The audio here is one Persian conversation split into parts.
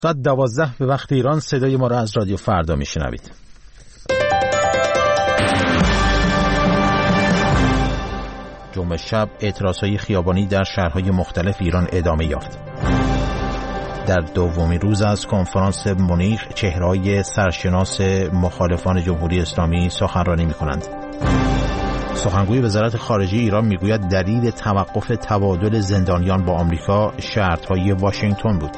ساعت 12 به وقت ایران صدای ما را از رادیو فردا میشنوید. جمعه شب اعتراضهای خیابانی در شهرهای مختلف ایران ادامه یافت. در دومین روز از کنفرانس مونیخ چهره‌های سرشناس مخالفان جمهوری اسلامی سخنرانی می‌کنند. سخنگوی وزارت خارجه ایران میگوید دلیل توقف تبادل زندانیان با آمریکا شرط‌های واشنگتن بود.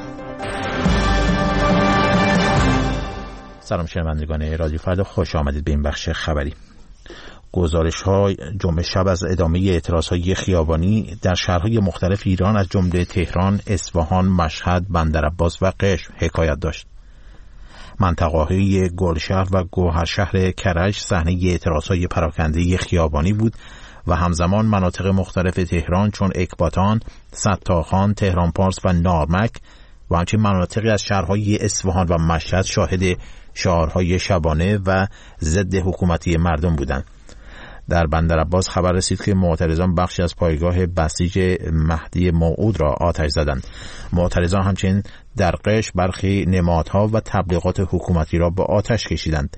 سلام شنوندگان رادیو فردا، خوش آمدید به این بخش خبری. گزارش‌های جمعه شب از ادامه اعتراضهای خیابانی در شهرهای مختلف ایران از جمله تهران، اصفهان، مشهد، بندرعباس و قشم حکایت داشت. منطقه‌های گلشهر و گوهرشهر کرج صحنه اعتراضهای پراکنده خیابانی بود و همزمان مناطق مختلف تهران چون اکباتان، ستارخان، تهران پارس و نارمک و همچنین مناطقی از شهرهای اصفهان و مشهد شاهد شعارهای شبانه و ضد حکومتی مردم بودند. در بندرعباس خبر رسید که معترضان بخشی از پایگاه بسیج مهدی موعود را آتش زدند. معترضان همچنین در قشم برخی نمادها و تبلیغات حکومتی را به آتش کشیدند.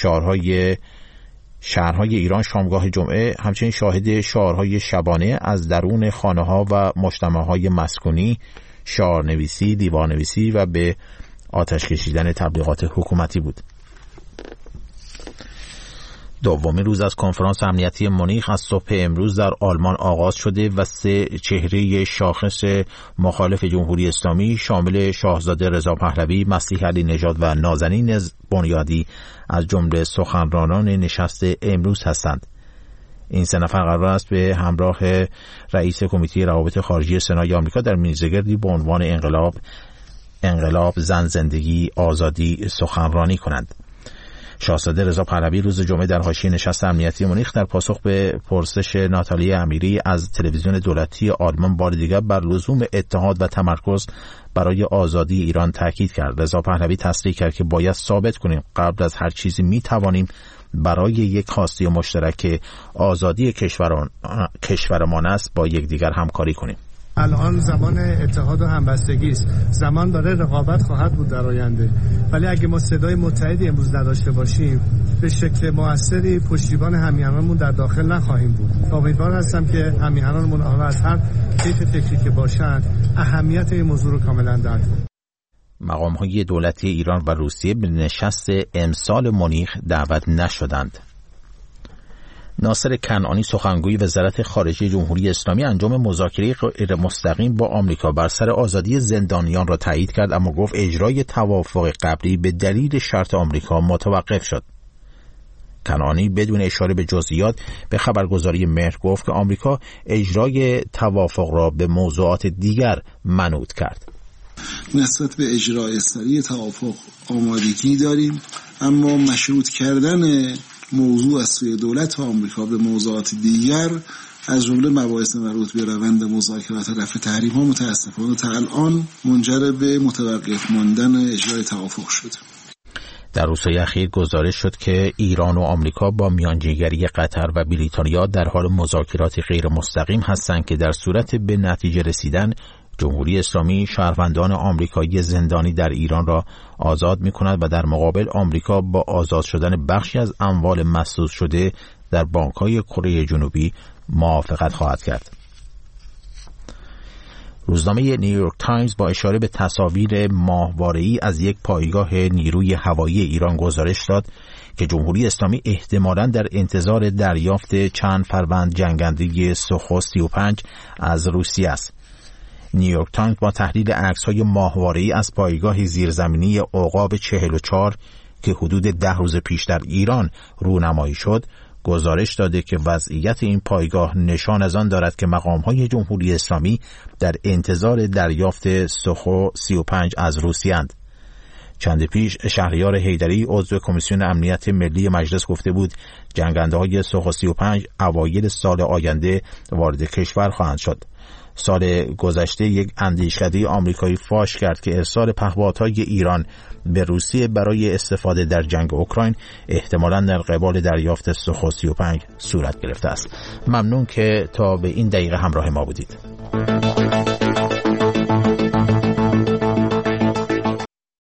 شهرهای ایران شامگاه جمعه همچنین شاهد شعارهای شبانه از درون خانه‌ها و مجتمع‌های مسکونی، شعارنویسی، دیوارنویسی و به آتش کشیدن تبلیغات حکومتی بود. دومین روز از کنفرانس امنیتی مونیخ از صبح امروز در آلمان آغاز شده و سه چهره شاخص مخالف جمهوری اسلامی شامل شاهزاده رضا پهلوی، مسیح علی نژاد و نازنین بنیادی از جمله سخنرانان نشست امروز هستند. این سه نفر قرار است به همراه رئیس کمیته روابط خارجی سنای آمریکا در میزگردی به عنوان انقلاب، زن، زندگی، آزادی سخنرانی کنند. شاهزاده رضا پهلوی روز جمعه در حاشیه نشست امنیتی مونیخ در پاسخ به پرسش ناتالی امیری از تلویزیون دولتی آلمان بار دیگر بر لزوم اتحاد و تمرکز برای آزادی ایران تاکید کرد. رضا پهلوی تصریح کرد که باید ثابت کنیم قبل از هر چیزی می توانیم برای یک خواسته مشترک که آزادی کشورمان است با یکدیگر همکاری کنیم. الان زمان اتحاد و همبستگی است. زمان داره رقابت خواهد بود در آینده، ولی اگه ما صدای متحدی امروز نداشته باشیم به شکل موثری پشتیبان همیهنانمون در داخل نخواهیم بود. امیدوار هستم که همیهنانمون از هر کیف فکری که باشند اهمیت این موضوع رو کاملا درک کنند. مقام‌های دولتی ایران و روسیه به نشست امسال مونیخ دعوت نشدند. ناصر کنعانی سخنگوی وزارت خارجه جمهوری اسلامی انجام مذاکره غیر مستقیم با آمریکا بر سر آزادی زندانیان را تایید کرد، اما گفت اجرای توافق قبلی به دلیل شرط آمریکا متوقف شد. کنعانی بدون اشاره به جزئیات به خبرگزاری مهر گفت که آمریکا اجرای توافق را به موضوعات دیگر منوط کرد. نسبت به اجرای سریع توافق آمادگی داریم، اما مشروط کردن موضوع از سوی دولت آمریکا به موضوعات دیگر از جمله مباحث مربوط به روند مذاکرات رفع تحریم‌ها متأسفانه تا الان منجر به متوقف ماندن اجرای توافق شد. در روزهای اخیر گزارش شد که ایران و آمریکا با میانجیگری قطر و بریتانیا در حال مذاکرات غیر مستقیم هستند که در صورت به نتیجه رسیدن جمهوری اسلامی شهروندان آمریکایی زندانی در ایران را آزاد می‌کند و در مقابل آمریکا با آزاد شدن بخشی از اموال مسدود شده در بانک‌های کره جنوبی موافقت خواهد کرد. روزنامه نیویورک تایمز با اشاره به تصاویر ماهواره‌ای از یک پایگاه نیروی هوایی ایران گزارش داد که جمهوری اسلامی احتمالاً در انتظار دریافت چند فروند جنگنده سوخو 35 از روسیه است. نیویورک تایمز با تحلیل عکس‌های ماهواره‌ای از پایگاه زیرزمینی عقاب 44 که حدود 10 روز پیش در ایران رونمایی شد گزارش داده که وضعیت این پایگاه نشان از آن دارد که مقام‌های جمهوری اسلامی در انتظار دریافت سوخو 35 از روسیه اند. چند پیش شهریار حیدری عضو کمیسیون امنیت ملی مجلس گفته بود جنگنده‌های سوخو 35 اوایل سال آینده وارد کشور خواهند شد. سال گذشته یک اندیشکده آمریکایی فاش کرد که ارسال پهپادهای ایران به روسیه برای استفاده در جنگ اوکراین احتمالاً در قبال دریافت سوخو 35 صورت گرفته است. ممنون که تا به این دقیقه همراه ما بودید.